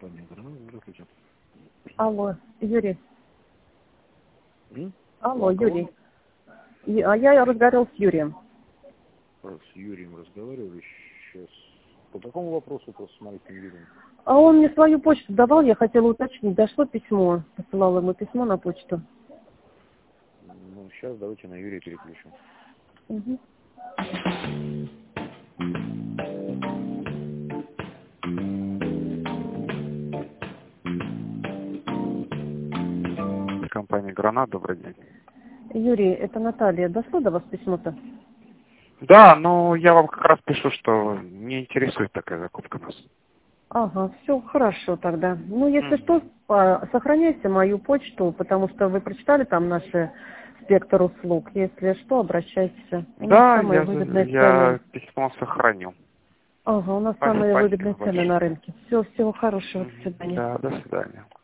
компания «Гранат». Здравствуйте. Алло, Юрий. Алло, Да, Юрий. Я разговаривал с Юрием. С Юрием разговаривали сейчас. По какому вопросу с маленьким Юрием? А он мне свою почту давал, я хотела уточнить, дошло письмо, посылала ему письмо на почту. Ну, сейчас давайте на Юрия переключим. Угу. Компания «Гранат», добрый день. Юрий, это Наталья, дошло до вас письмо-то? Да, ну я вам как раз пишу, что не интересует такая закупка нас. Ага, все хорошо тогда. Ну, если что, сохраняйте мою почту, потому что вы прочитали там наши спектр услуг. Если что, обращайтесь. У нас Да, самые выгодные я цены. письмо сохраню. Ага, у нас самые выгодные Спасибо цены на большое. рынке. Всего хорошего, до свидания. Да, до свидания.